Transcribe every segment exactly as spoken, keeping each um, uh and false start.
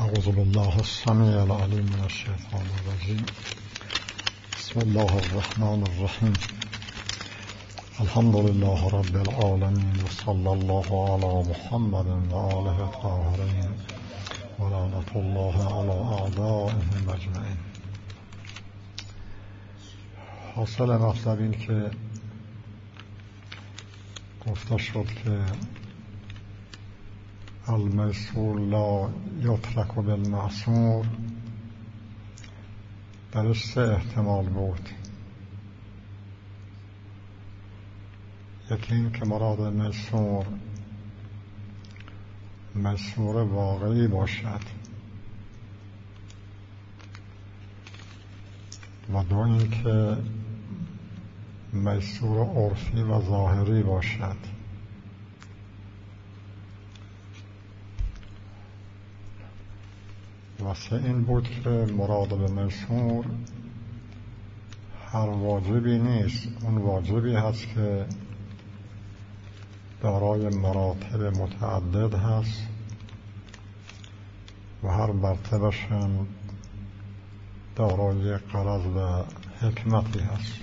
اعوذ بالله السمیع العلیم من الشیطان الرجیم. بسم الله الرحمن الرحیم. الحمد لله رب العالمین و صلی الله علی محمد و آله الطاهرین و لعنت الله علی اعدائهم اجمعین. حاصل مطلب این که گفته شد که المیسور لا یترک بالمعصور، درش سه احتمال بود. یکی این که مراد میسور میسور واقعی باشد و دو این که میسور عرفی و ظاهری باشد. و سه این بود که مراد به میسور هر واجبی نیست، اون واجبی هست که دارای مراتب متعدد هست و هر مرتبهش هم دارای غرض و حکمتی هست.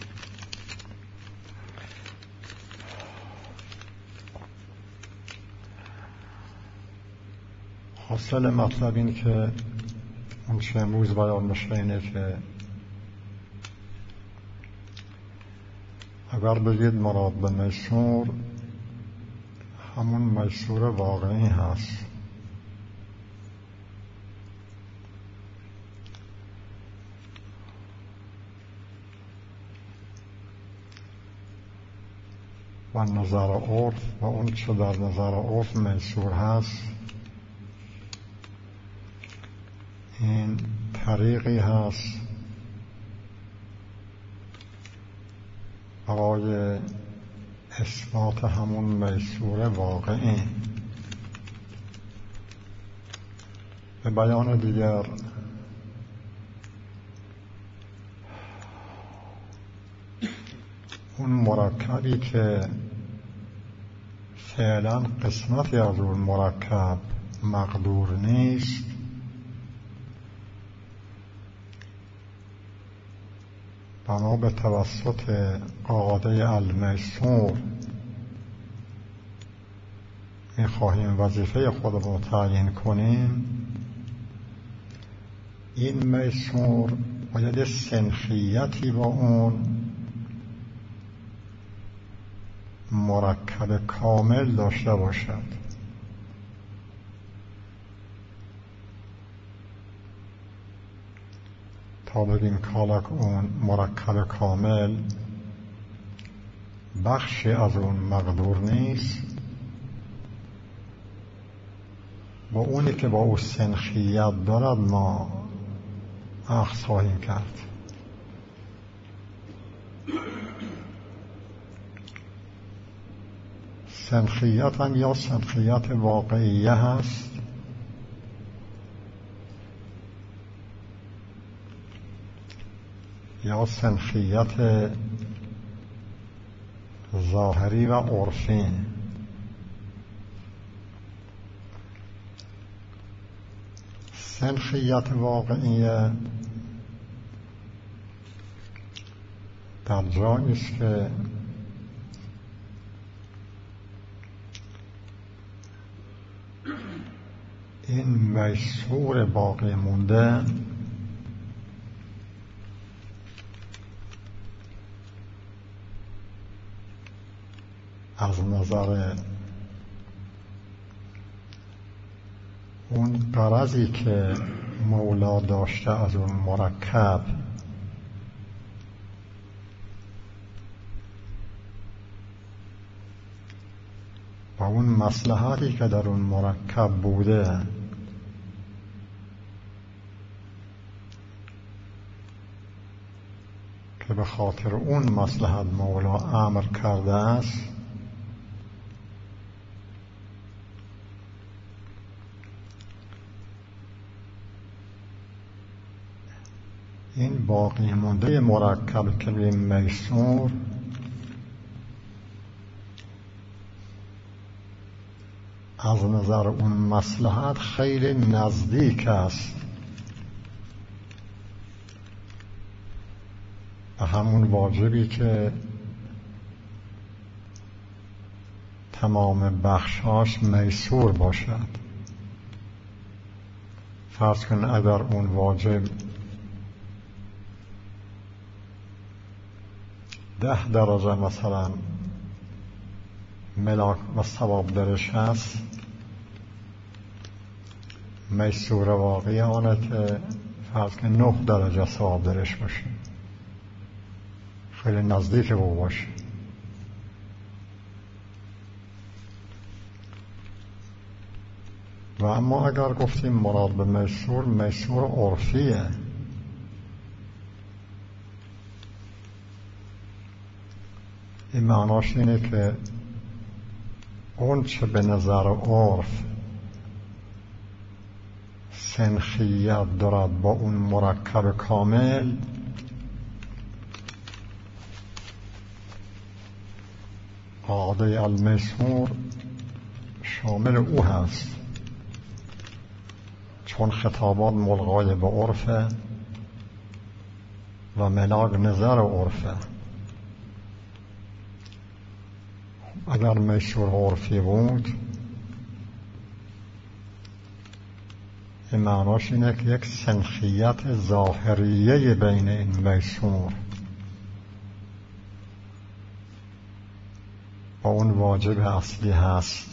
حاصل مطلب این که اون چه امروز بیان میشه اینه که اگر بگید مراد به میسور همون میسور واقعی هست، و نظر عرف و اون چه در نظر عرف میسور هست این طریقی هست برای اثبات همون میسور واقعی. به بیان دیگر اون مرکبی که فعلا قسمتی از اون مرکب مقدور نیست بنا به توسط قاعده المیسور میخواهیم وظیفه خودمون تعیین کنیم. این میسور باید سنخیتی با اون مرکب کامل داشته باشد. تا بگیم کالک اون مرکب کامل بخشی از اون مقدور نیست، با اونی که با او سنخیت دارد ما اخذ خواهیم کرد. سنخیت هم یا سنخیت واقعیه هست یا سنخیت ظاهری و عرفی. سنخیت واقعی در جایی است که این میسور باقی مونده از نظر اون غرضی که مولا داشته از اون مرکب و اون مصلحتی که در اون مرکب بوده که به خاطر اون مصلحت مولا امر کرده است، این باقی مونده مرکب که به میسور از نظر اون مصلحت خیلی نزدیک است به همون واجبی که تمام بخشاش میسور باشد. فرض کن اگر اون واجب ده درجه مثلا ملاک و ثواب درش هست، میسور واقعی آنه که فرض کن نه درجه ثواب درش باشه، خیلی نزدیک او باشه. و اما اگر گفتیم مراد به میسور میسور عرفیه، این معناش اینه که اون چه به نظر عرف سنخیت دارد با اون مرکب کامل، قاعده المیسور شامل او هست، چون خطابات ملغای به عرفه و ملاک نظر عرفه. اگر میسور عرفی بود این معناش اینه که یک سنخیت ظاهریه بین این میسور با اون واجب اصلی هست.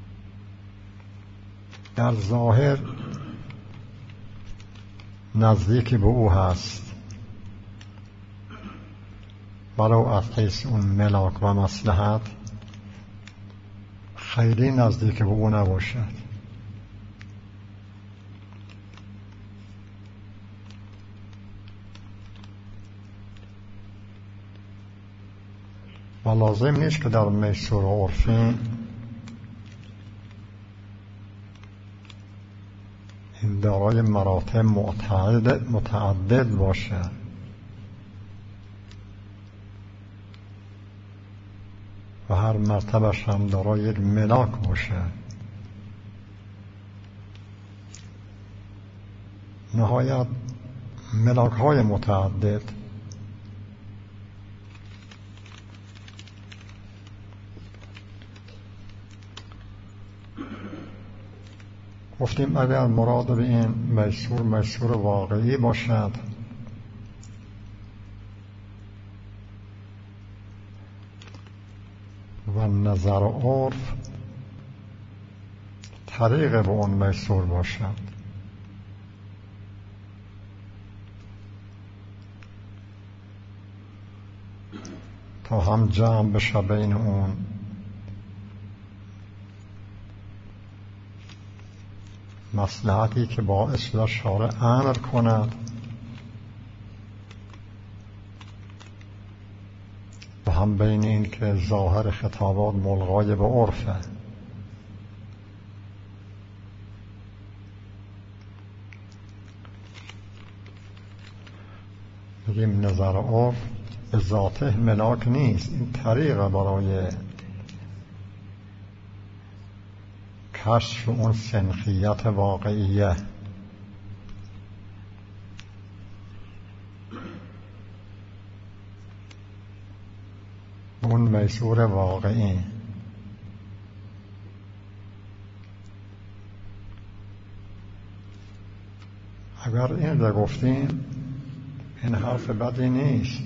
در ظاهر نزدیکی به او هست، ولو از حیث اون ملاک و مصلحت خیلی نزدیک به او نباشد. و لازم نیست که در میسور عرفی این دارای مراتب متعدد, متعدد باشه. و هر مرتبهش هم دارای یک ملاک باشه. نهایت ملاک های متعدد. گفتیم اگر مراد به این میسور میسور واقعی باشد و نظر عرف طریق به اون میسور باشد، تا هم جمع بشه بین اون مصلحتی که باعث شده شارع امر کند و هم بین این که ظاهر خطابات ملغای به عرفه. بگیم نظر عرف به ذاته ملاک نیست، این طریقه برای کشف اون سنخیت واقعیه. اون میسور واقعی. اگر این رو گفتیم این حرف بدی نیست،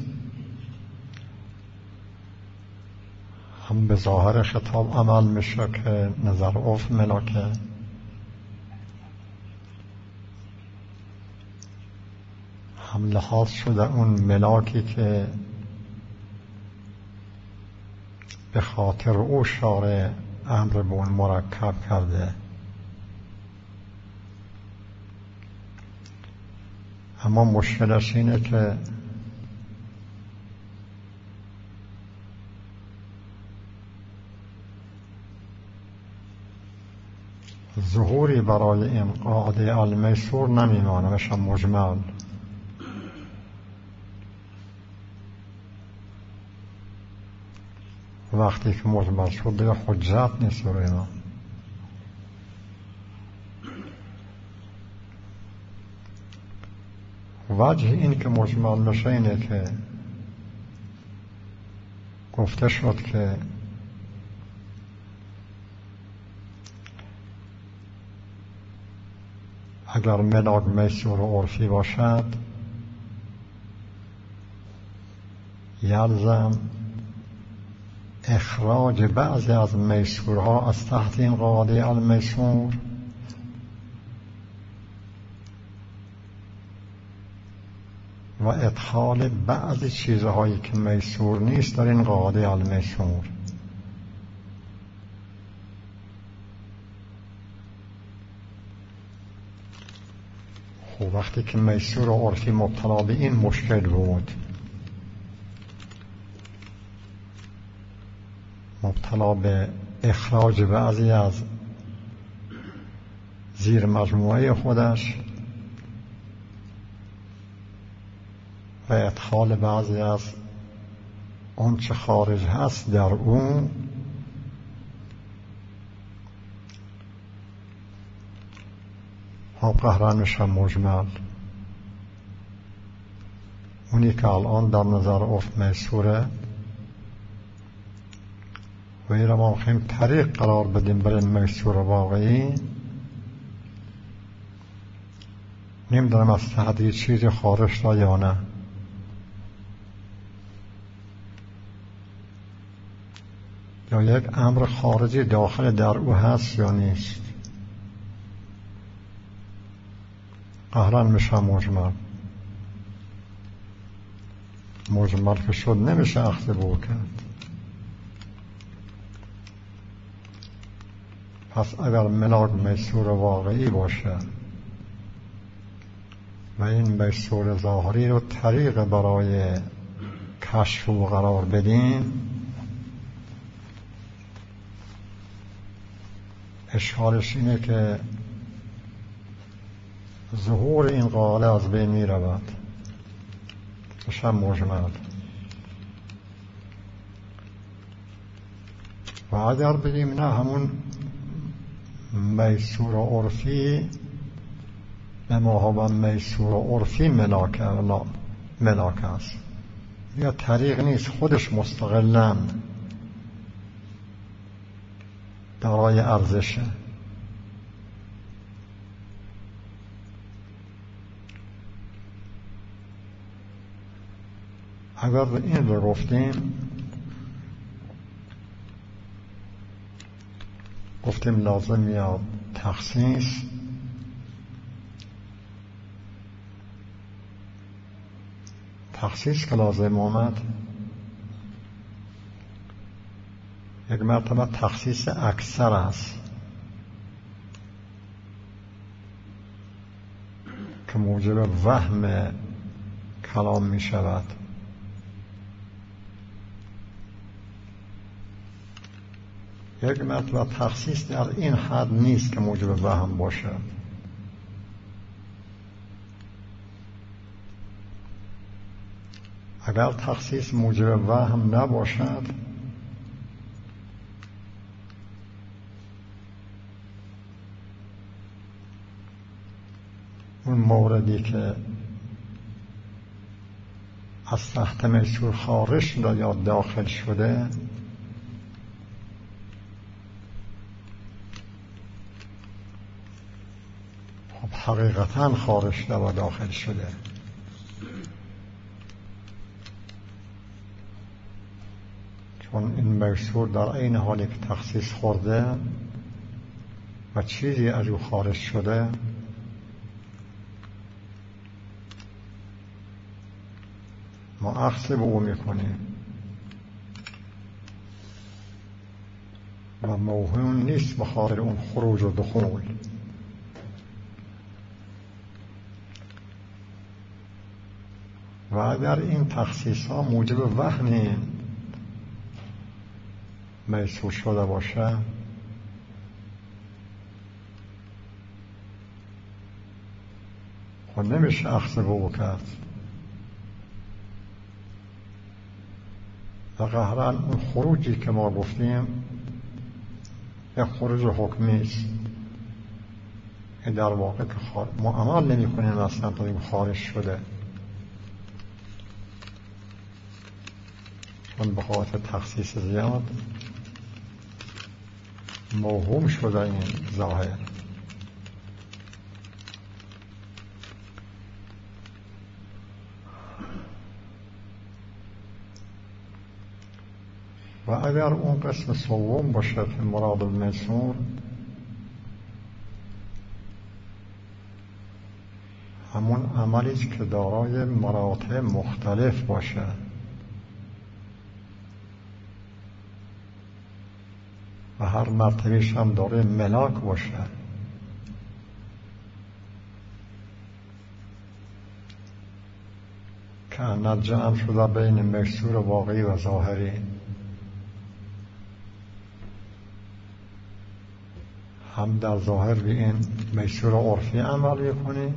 هم به ظاهر خطاب عمل میشه که نظر عرف ملاکه، هم لحاظ شده اون ملاکی که به خاطر او شارع امر به اون مرکب کرده. اما مشکلش اینه که ظهوری برای این قاعده المیسور نمیمانه، میشه مجمل. وقتی که مجمل شد دیگه حجت نیست روی ما. وجه این که مجمل میشه اینه که گفته شد که اگر ملاک میسور و عرفی باشد یلزم اخراج بعضی از میسورها از تحت این قاعده المیسور و ادخال بعضی چیزهایی که میسور نیست در این قاعده المیسور. خب وقتی که میسور و عرفی مبتلا به این مشکل بود، مبتلا به اخراج بعضی از زیر مجموعه خودش و ادخال بعضی از اون چه خارج هست در اون، ها قهرن میشن مجمل. اونی که الان در نظر عرف میسوره و این رو ما خیلی طریق قرار بدیم برای میسور واقعی، نمیدونم از تحت چیزی خارج را یا نه. یا یک امر خارجی داخل در او هست یا نیست. قهرن میشه مجمل. مجمل که شد نمیشه اخذ بو کرد. پس اگر ملاک میسور واقعی باشه و این میسور ظاهری رو طریق برای کشف و قرار بدیم، اشکالش اینه که ظهور این قاعده از بین می رود، میشه مجمل. و اگر بگیم نه همون میسور و عرفی به ما میسور و عرفی ملاک ملاک است، یا طریق نیست، خودش مستقلاً دارای ارزشه. اگر این رو گفتیم گفتیم لازم میاد تخصیص، تخصیص که لازم آمد یک مرتبه تخصیص اکثر است که موجب وهم کلام می شود. یک مرتبه تخصیص در این حد نیست که موجب وهم باشد. اگر تخصیص موجب وهم نباشد، اون موردی که از تحت میسور خارج شده یا داخل شده خب حقیقتا خارج شده و داخل شده. چون این میسور در این حالی که تخصیص خورده و چیزی از او خارج شده، ما اخذ به او میکنیم و موهوم نیست بخاطر اون خروج و دخول. و اگر این تخصیص ها موجب وهم میسور شده باشه، خود نمیشه اخذ به او کرد. و قهرن اون خروجی که ما گفتیم یک خروج حکمی است، در واقع که ما عمل نمی کنیم اصلا تا این خارج شده. چون به خاطر تخصیص زیاد موهوم شده این ظاهر. و اگر اون قسم سوم باشه که مراد المیسور، همون عملی که دارای مراتب مختلف باشه و هر مرتبهش هم داره ملاک باشه، که اند جمع شده بین میسور واقعی و ظاهری. هم در ظاهر به این میسور عرفی عمل کنی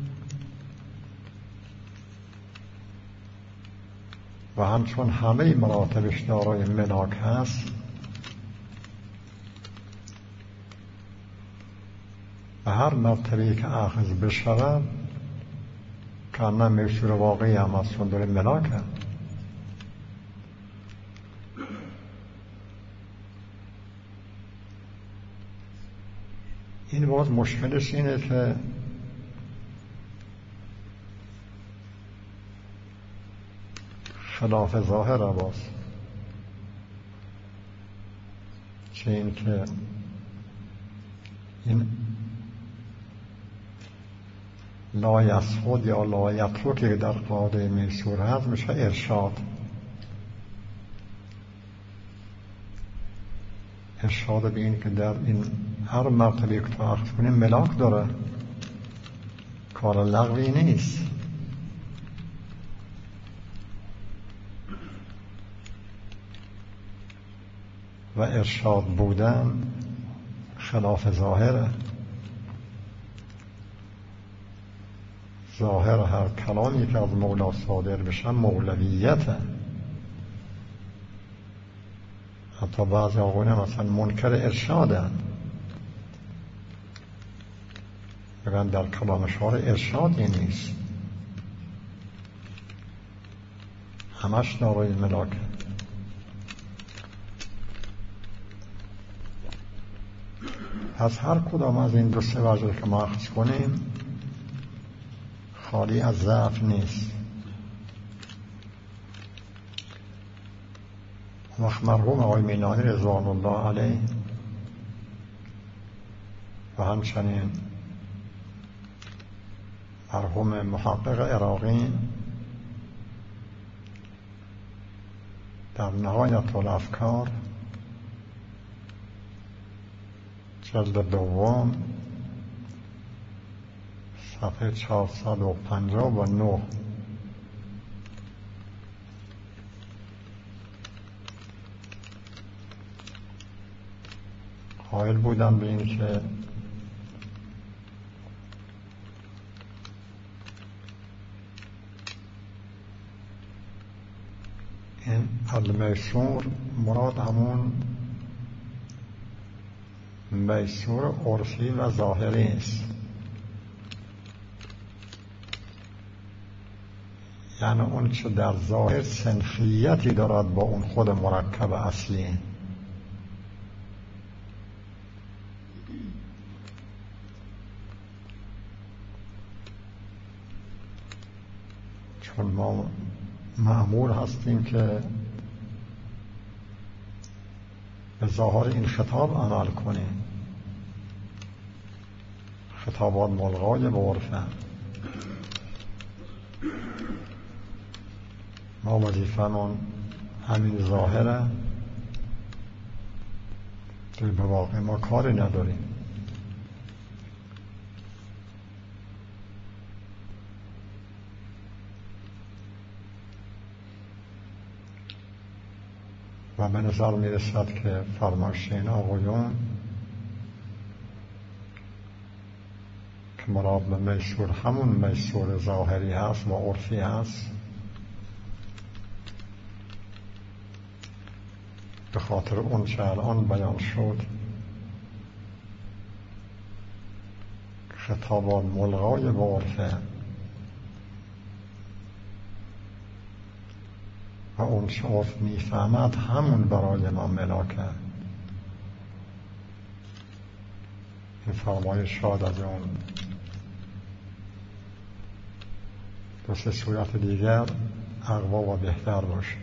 و همچون همه مراتبش دارای ملاک هست و هر مرتبه‌ای که اخذ بشود که نه میسور واقعی هم از داره ملاک هست. این باز مشکلش اینه که خلاف ظاهر باز، چه این که این لا یسخد یا لا یترک که در قاعده میسور هست میشه ارشاد. ارشاد به این که در این هر مرتبه که تو اخذ کنی ملاک داره، کار لغوی نیست. و ارشاد بودن خلاف ظاهره. ظاهر هر کلامی که از مولا صادر بشه مولویته. حتی بعضی آقایون مثلا منکر ارشادن، میگن در کلام شعر ارشادی نیست، همش دارای ملاکه. پس هر کدام از این دو سه وجه که ما اخذ کنیم خالی از ضعف نیست. وقت مرحوم آقای مینانی رضوان الله علیه و همچنین مرحوم محقق عراقی در نهایت الافکار جلد دوم صفحه چهارصد و پنجاه و نه قائل بودن به این که این المیسور مراد همون میسور عرفی و ظاهری است. یعنی اون چه در ظاهر سنخیتی دارد با اون خود مرکب اصلی. چون ما مأمور هستیم که به ظاهر این خطاب عمل کنیم. خطابات ملغای به عرفه. ما وظیفمون همین ظاهره که به واقع ما کاری نداریم. و به نظر می رسد که فرمایش این آقایون که مراد به میسور همون میسور ظاهری هست و عرفی هست، به خاطر اون چه الان بیان شد خطابات ملغای به عرفه و اون چه عرف میفهمد همون برای ما ملاکه. این فرمایش شاد از اون دو سه صورت دیگر اقوا و بهتر باشه.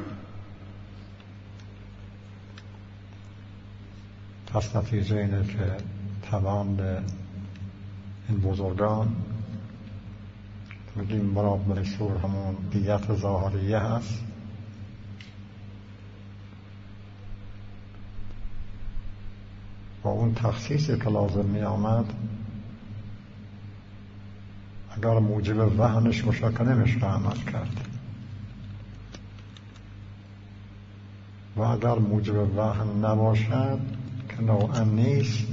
پس نتیجه اینه که طبعا به این بزرگان میگیم مراد میسور همون دیت ظاهریه هست. و اون تخصیصی که لازم می آمد اگر موجب وهنش باشه که نمیشه عمل کرد، و اگر موجب وهن نباشد که نوعا نیست،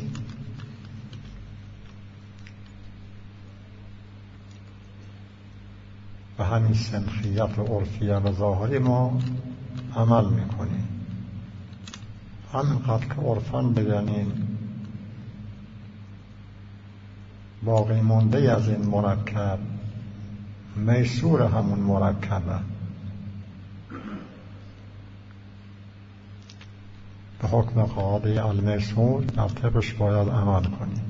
و همین سنخیت عرفیه و ظاهری ما عمل میکنیم. همینقدر که عرفان بگنیم باقی مونده از این مرکب میسور همون مرکبه، به حکم قاعده المیسور در طبش باید عمل کنیم.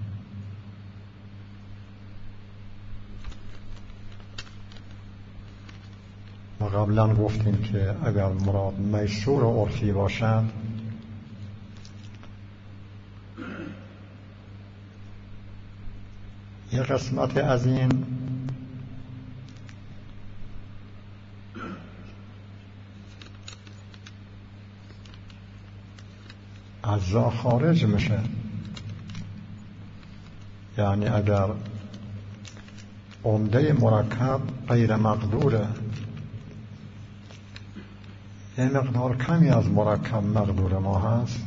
و قبلا گفتیم که اگر مراد میسور و عرفی باشد یه قسمت از این اجزا خارج میشه. یعنی اگر عمده مرکب غیر مقدوره، یه مقدار کمی از مرکب مقدور ما هست،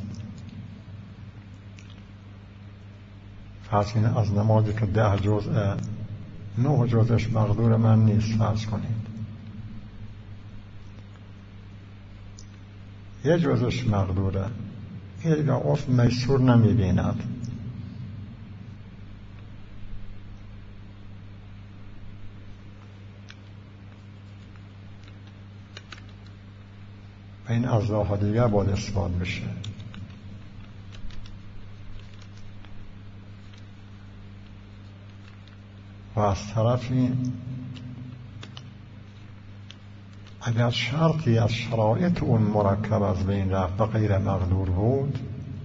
فرض کنید از نمازی که ده جزء نه جزءش مقدور من نیست، فرض کنید یه جزءش مقدوره، این دیگه عرف میسور نمیبیند. و این اجزاها دیگه باید اثبات بشه. و از طرفی اگر شرطی از شرایط اون مرکب از بین رفت و غیر مقدور بود،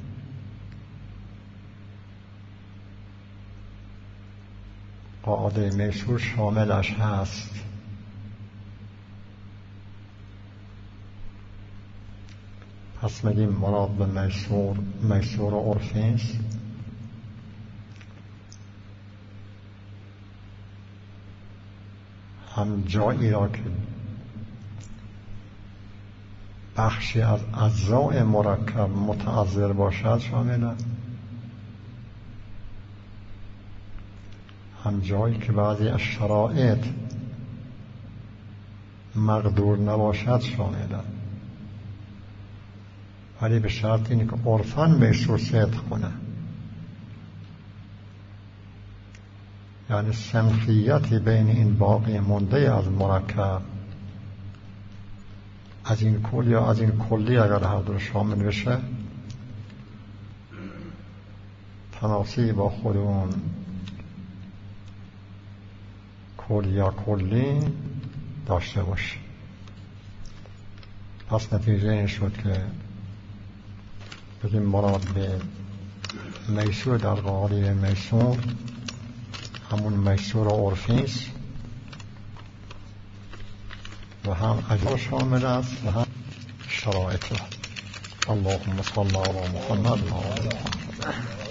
قاعده میسور شاملش هست. پس میگیم مراد به میسور میسور و عرفی است. هم جایی را که بخشی از اجزای مرکب متعذر باشد شامل، هم جایی که بعضی از شرایط مقدور نباشد شامل، ولی به شرط اینه که عرفاً میسور صدق کنه. یعنی سنخیتی بین این باقی مونده از مرکب از این کل یا از این کلی اگر هر دو شامل بشه تناسیب با خود اون کل یا کلی داشته باشه. پس نتیجه این شد که بگیم مراد به میسور در قاعده میسور همون میسور و عرفی است و هم اجزا شامل است و هم شرایط. اللهم صل علی محمد و آل محمد.